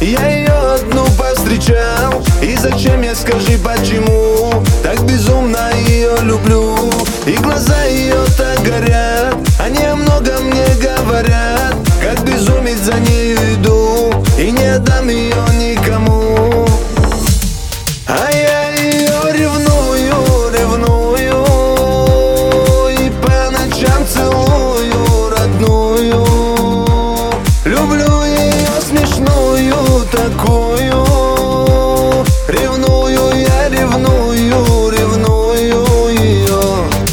Я ее одну повстречал. И зачем, я скажи, почему так безумно ее люблю? И глаза ее так горят, они о многом мне говорят. Как безумец за нею иду, и не отдам ее никому. А я ее ревную, ревную, и по ночам целую родную. Люблю ее смешную такую. Ревную, я ревную, ревную ее.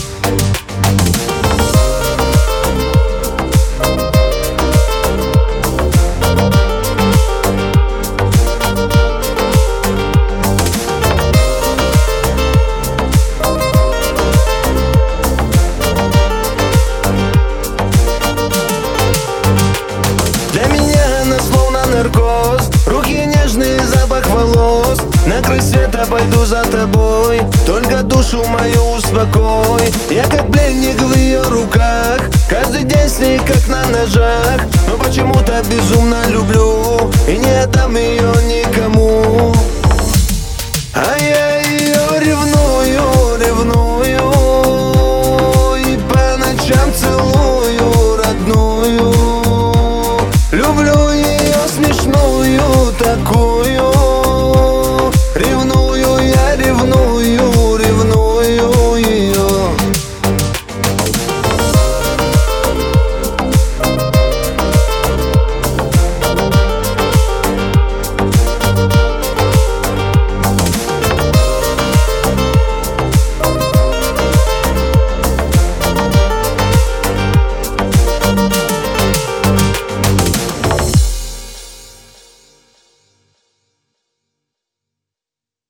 Для меня она словно наркоз, руки нежные, запах волос. На край света пойду за тобой, только душу мою успокой. Я как пленник в ее руках, каждый день с ней как на ножах. Но почему-то безумно